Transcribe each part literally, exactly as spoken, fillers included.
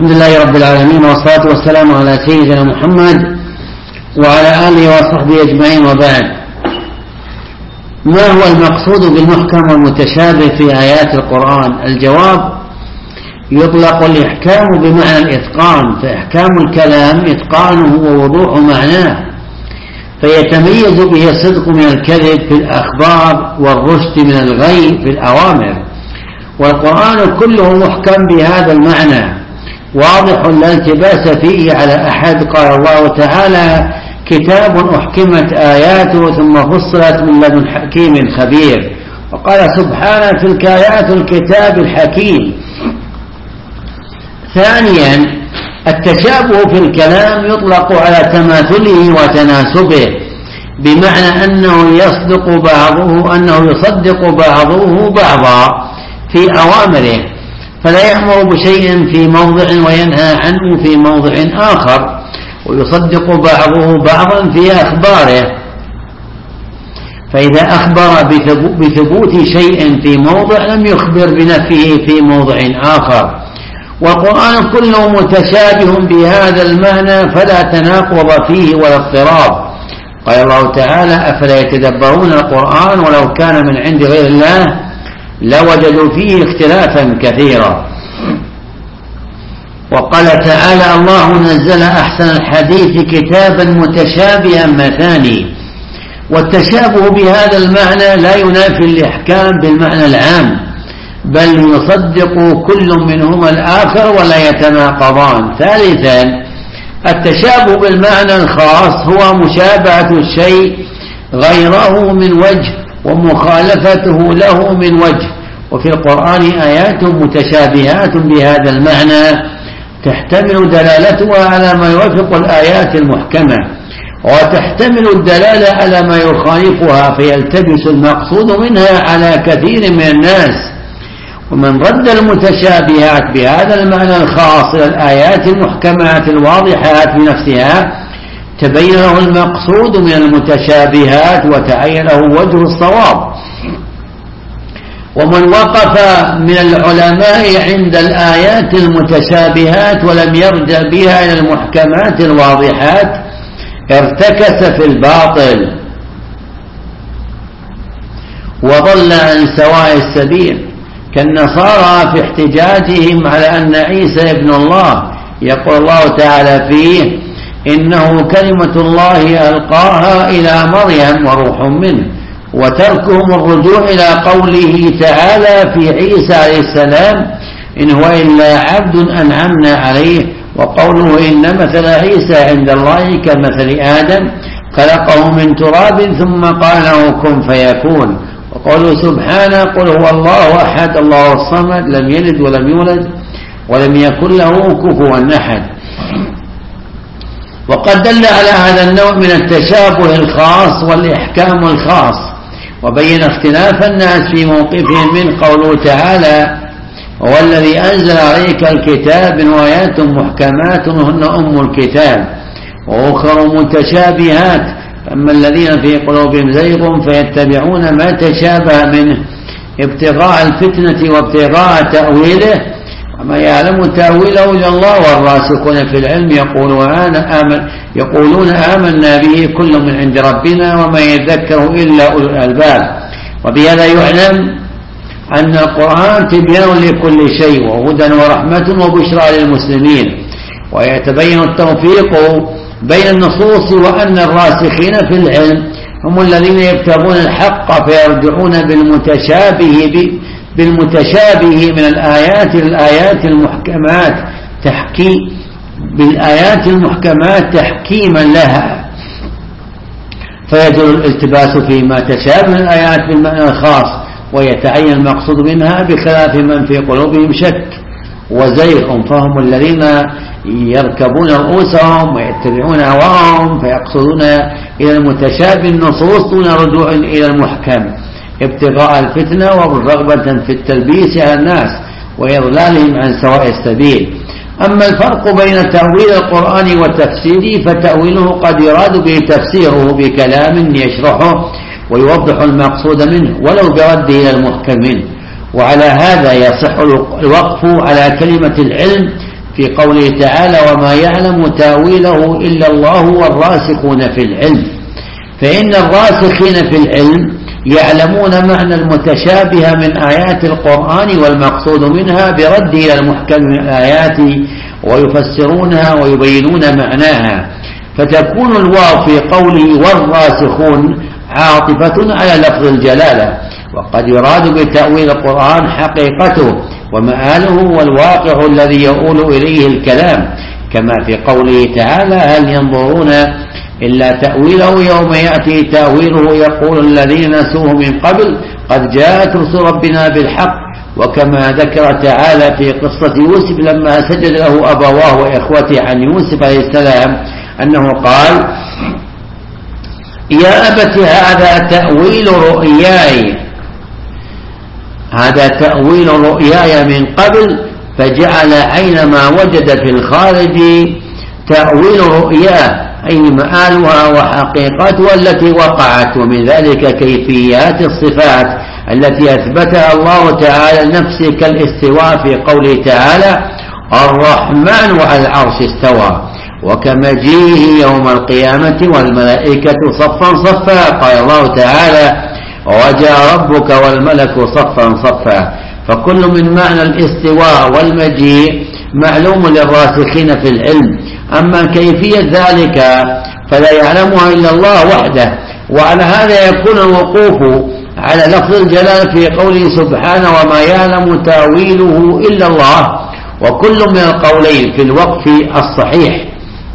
الحمد لله رب العالمين، والصلاة والسلام على سيدنا محمد وعلى آله وصحبه أجمعين، وبعد. ما هو المقصود بالمحكم والمتشابه في آيات القرآن؟ الجواب: يطلق الإحكام بمعنى الإتقان، فإحكام الكلام إتقانه ووضوح معناه، فيتميز به الصدق من الكذب في الأخبار والرشد من الغي في الأوامر. والقرآن كله محكم بهذا المعنى واضح لا التباس فيه على أحد. قال الله تعالى: كتاب أحكمت آياته ثم فصلت من لدن حكيم خبير. وقال سبحانه: تلك آيات الكتاب الحكيم. ثانيا، التشابه في الكلام يطلق على تماثله وتناسبه، بمعنى أنه يصدق بعضه أنه يصدق بعضه بعضا في أوامره، فلا يأمر بشيء في موضع وينهى عنه في موضع آخر، ويصدق بعضه بعضا في أخباره، فإذا أخبر بثبوت شيء في موضع لم يخبر بنفيه في موضع آخر. والقرآن كله متشابه بهذا المعنى، فلا تناقض فيه ولا اضطراب. قال الله تعالى: أفلا يتدبرون القرآن ولو كان من عند غير الله لوجدوا فيه اختلافا كثيرا. وقال تعالى: الله نزل أحسن الحديث كتابا متشابها مثاني. والتشابه بهذا المعنى لا ينافي الإحكام بالمعنى العام، بل يصدق كل منهما الآخر ولا يتناقضان. ثالثا، التشابه بالمعنى الخاص هو مشابهة الشيء غيره من وجه ومخالفته له من وجه. وفي القرآن آيات متشابهات بهذا المعنى تحتمل دلالتها على ما يوافق الآيات المحكمة، وتحتمل الدلالة على ما يخالفها، فيلتبس المقصود منها على كثير من الناس. ومن رد المتشابهات بهذا المعنى الخاص إلى الآيات المحكمات الواضحات بنفسها تبين له المقصود من المتشابهات وتعين له وجه الصواب. ومن وقف من العلماء عند الآيات المتشابهات ولم يرجع بها إلى المحكمات الواضحات ارتكس في الباطل وضل عن سواء السبيل، كالنصارى في احتجاجهم على أن عيسى ابن الله. يقول الله تعالى فيه: إنه كلمة الله ألقاها إلى مريم وروح منه. وتركهم الرجوع إلى قوله تعالى في عيسى عليه السلام: إن هو إلا عبد أنعمنا عليه. وقوله: إن مثل عيسى عند الله كمثل آدم خلقه من تراب ثم قال له كن فيكون. وقوله سبحانه: قل هو الله أحد الله الصمد لم يلد ولم يولد ولم يكن له كفوا أحد. وقد دل على هذا النوع من التشابه الخاص والإحكام الخاص، وبين اختلاف الناس في موقفهم من قوله تعالى: هو الذي أنزل عليك الكتاب وآيات محكمات هن أم الكتاب وأخر متشابهات، أما الذين في قلوبهم زيغ فيتبعون ما تشابه منه ابتغاء الفتنة وابتغاء تأويله، وما يعلم تأويله إلا الله والراسخون في العلم يقولون آمن يقولون آمنا به كل من عند ربنا وما يذكر إلا أولو الألباب. وبهذا يعلم أن القرآن تبيان لكل شيء وهدى ورحمة وبشرى للمسلمين، ويتبين التوفيق بين النصوص، وأن الراسخين في العلم هم الذين يبتغون الحق فيرجعون بالمتشابه بالمتشابه من الآيات للآيات المحكمات تحكي بالآيات المحكمات تحكيما لها، فيجر الالتباس فيما تشابه الآيات بالمعنى الخاص، ويتعين المقصود منها بخلاف من في قلوبهم شك وزيغ، فهم الذين يركبون رؤوسهم ويتبعون هواهم فيقصدون إلى المتشابه النصوص دون رجوع إلى المحكم ابتغاء الفتنة والرغبة في التلبيس على الناس وإضلالهم عن سواء السبيل. أما الفرق بين تأويل القرآن وتفسيره فتأويله قد يراد به تفسيره بكلام يشرحه ويوضح المقصود منه ولو برده إلى المحكم منه. وعلى هذا يصح الوقف على كلمة العلم في قوله تعالى وما يعلم تاويله إلا الله والراسخون في العلم، فإن الراسخين في العلم يعلمون معنى المتشابه من آيات القرآن والمقصود منها برد إلى المحكم من الآيات ويفسرونها ويبينون معناها، فتكون الواو في قوله والراسخون عاطفة على لفظ الجلالة، وقد يراد بتأويل القرآن حقيقته ومآله والواقع الذي يؤول إليه الكلام، كما في قوله تعالى هل ينظرون إلا تأويله يوم يأتي تأويله يقول الذين نسوه من قبل قد جاءت رسل ربنا بالحق، وكما ذكر تعالى في قصة يوسف لما سجد له أبواه وإخوته عن يوسف عليه السلام أنه قال يا أبت هذا تأويل رؤياي هذا تأويل رؤياي من قبل، فجعل أينما وجد في الخارج تأويل رؤياه أي مآلها وحقيقتها التي وقعت، ومن ذلك كيفيات الصفات التي أثبتها الله تعالى لنفسه كالاستواء في قوله تعالى الرحمن على العرش استوى، وكمجيئه يوم القيامة والملائكة صفا صفا، قال الله تعالى وجاء ربك والملك صفا صفا، فكل من معنى الاستواء والمجيء معلوم للراسخين في العلم، أما كيفية ذلك فلا يعلمها إلا الله وحده، وعلى هذا يكون الوقوف على لفظ الجلال في قوله سبحانه وما يعلم تاويله إلا الله، وكل من القولين في الوقف الصحيح،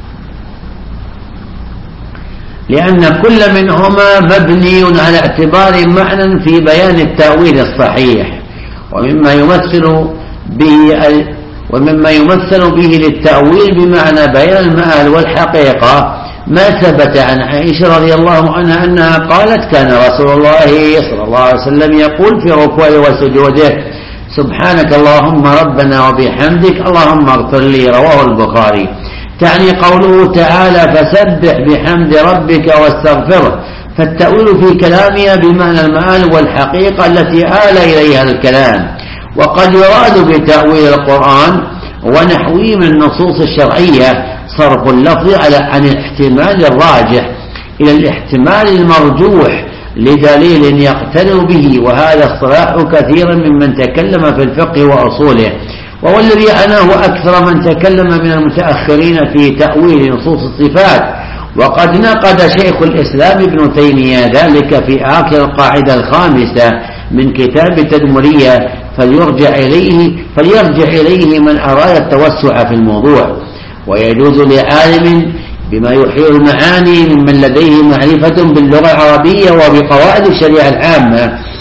لأن كل منهما مبني على اعتبار معنى في بيان التأويل الصحيح، ومما يمثل به ومما يمثل به للتأويل بمعنى بيان المآل والحقيقة ما ثبت عن عائشة رضي الله عنها أنها قالت كان رسول الله صلى الله عليه وسلم يقول في ركوعه وسجوده سبحانك اللهم ربنا وبحمدك اللهم اغفر لي، رواه البخاري، تعني قوله تعالى فسبح بحمد ربك واستغفره، فالتأويل في كلامها بمعنى المآل والحقيقة التي آل إليها الكلام. وقد يراد بتأويل القرآن ونحوه من النصوص الشرعية صرف اللفظ على عن الاحتمال الراجح إلى الاحتمال المرجوح لدليل يقترن به، وهذا اصطلاح كثيرا ممن تكلم في الفقه وأصوله، وهو الذي عناه أكثر من تكلم من المتأخرين في تأويل نصوص الصفات. وقد نقد شيخ الإسلام ابن تيمية ذلك في آخر القاعدة الخامسة من كتاب التدمرية، فليرجع إليه, فليرجع إليه من أراد التوسع في الموضوع. ويجوز لعالم بما يحيل المعاني ممن لديه معرفة باللغة العربية وبقواعد الشريعة العامة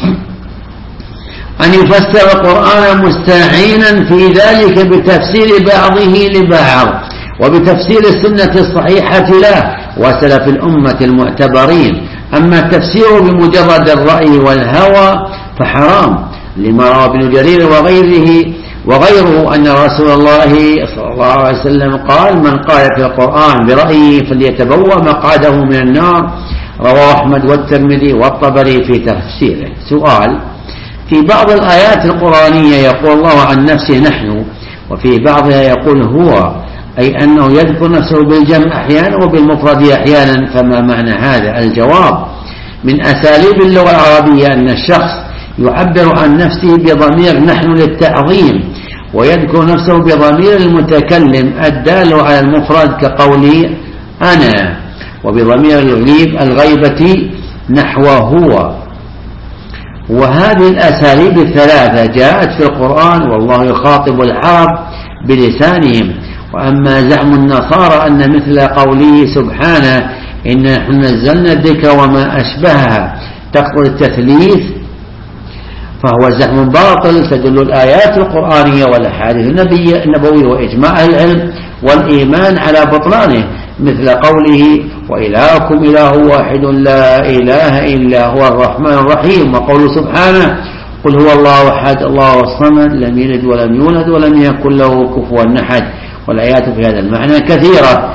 أن يفسر القرآن مستعينا في ذلك بتفسير بعضه لبعض وبتفسير السنة الصحيحة له وسلف الأمة المعتبرين. أما التفسير بمجرد الرأي والهوى فحرام، لما روى ابن جرير وغيره وغيره أن رسول الله صلى الله عليه وسلم قال من قال في القرآن برأيه فليتبوأ مقعده من النار، رواه أحمد والترمذي والطبري في تفسيره. سؤال: في بعض الآيات القرآنية يقول الله عن نفسه نحن، وفي بعضها يقول هو، أي أنه يذكر نفسه بالجمع أحيانا وبالمفرد أحيانا، فما معنى هذا؟ الجواب: من أساليب اللغة العربية أن الشخص يعبر عن نفسه بضمير نحن للتعظيم، ويذكر نفسه بضمير المتكلم الدال على المفرد كقوله أنا، وبضمير الغيب الغيبة نحو هو. وهذه الأساليب الثلاثة جاءت في القرآن والله يخاطب العرب بلسانهم. وأما زعم النصارى أن مثل قوله سبحانه إن نحن نزلنا الذكر وما أشبهها تقتضي التثليث فهو زعم باطل، تدل الآيات القرآنية والأحاديث النبوية وإجماع العلم والإيمان على بطلانه، مثل قوله وإلهكم إله واحد لا إله إلا هو الرحمن الرحيم، وقوله سبحانه قل هو الله أحد الله الصمد لم يلد ولم يولد ولم يكن له كفوا أحد. والآيات في هذا المعنى كثيرة.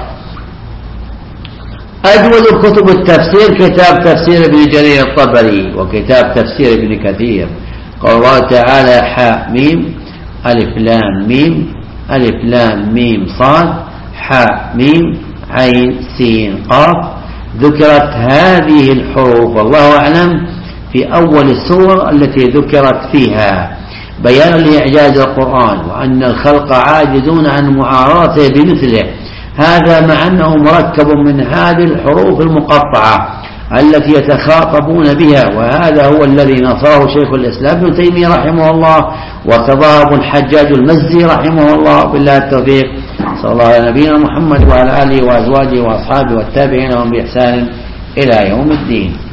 أجود كتب التفسير كتاب تفسير ابن جرير الطبري وكتاب تفسير ابن كثير. قال الله تعالى حاء ميم ألف لام ميم ألف لام ميم صاد حاء ميم عين سين قاف. ذكرت هذه الحروف والله أعلم في أول السور التي ذكرت فيها بيانا لإعجاز القرآن وأن الخلق عاجزون عن معارضته بمثله. هذا مع أنه مركب من هذه الحروف المقطعة التي يتخاطبون بها، وهذا هو الذي نصره شيخ الإسلام ابن تيمية رحمه الله وكذا ابن الحجاج المزي رحمه الله. بالله التوفيق. صلى الله على نبينا محمد وعلى آله وأزواجه وأصحابه والتابعين لهم بإحسان إلى يوم الدين.